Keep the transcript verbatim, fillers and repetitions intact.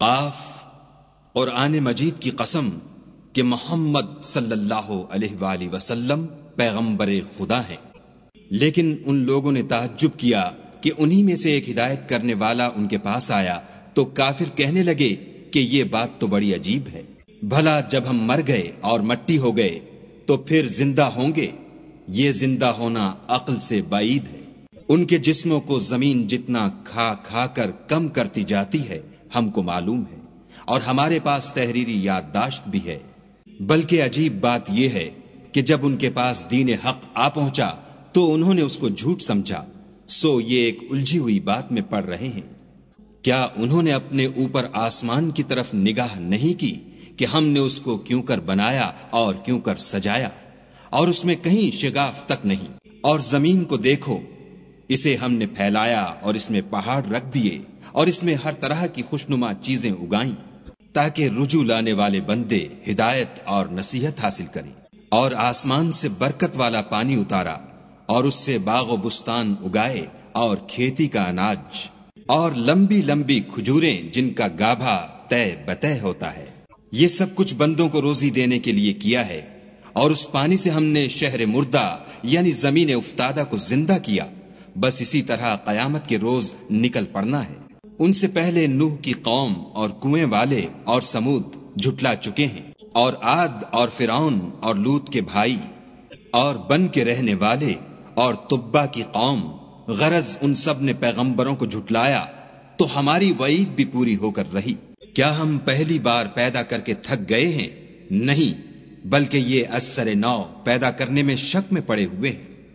قاف، قرآن مجید کی قسم کہ محمد صلی اللہ علیہ وآلہ وسلم پیغمبر خدا ہیں۔ لیکن ان لوگوں نے تعجب کیا کہ انہی میں سے ایک ہدایت کرنے والا ان کے پاس آیا تو کافر کہنے لگے کہ یہ بات تو بڑی عجیب ہے، بھلا جب ہم مر گئے اور مٹی ہو گئے تو پھر زندہ ہوں گے؟ یہ زندہ ہونا عقل سے بعید ہے۔ ان کے جسموں کو زمین جتنا کھا کھا کر کم کرتی جاتی ہے ہم کو معلوم ہے، اور ہمارے پاس تحریری یادداشت بھی ہے۔ بلکہ عجیب بات یہ ہے کہ جب ان کے پاس دین حق آ پہنچا تو انہوں نے اس کو جھوٹ سمجھا، سو یہ ایک الجھی ہوئی بات میں پڑ رہے ہیں۔ کیا انہوں نے اپنے اوپر آسمان کی طرف نگاہ نہیں کی کہ ہم نے اس کو کیوں کر بنایا اور کیوں کر سجایا، اور اس میں کہیں شگاف تک نہیں؟ اور زمین کو دیکھو، اسے ہم نے پھیلایا اور اس میں پہاڑ رکھ دیے اور اس میں ہر طرح کی خوشنما چیزیں اگائیں تاکہ رجوع لانے والے بندے ہدایت اور نصیحت حاصل کریں۔ اور آسمان سے برکت والا پانی اتارا اور اس سے باغ و بستان اگائے اور کھیتی کا اناج اور لمبی لمبی کھجوریں جن کا گابھا طے بطے ہوتا ہے۔ یہ سب کچھ بندوں کو روزی دینے کے لیے کیا ہے۔ اور اس پانی سے ہم نے شہر مردہ یعنی زمین افتادہ کو زندہ کیا، بس اسی طرح قیامت کے روز نکل پڑنا ہے۔ ان سے پہلے نوح کی قوم اور کنویں والے اور سمود جھٹلا چکے ہیں، اور عاد اور فرعون اور لوط کے بھائی اور بن کے رہنے والے اور تبا کی قوم، غرض ان سب نے پیغمبروں کو جھٹلایا تو ہماری وعید بھی پوری ہو کر رہی۔ کیا ہم پہلی بار پیدا کر کے تھک گئے ہیں؟ نہیں، بلکہ یہ از سر نو پیدا کرنے میں شک میں پڑے ہوئے ہیں۔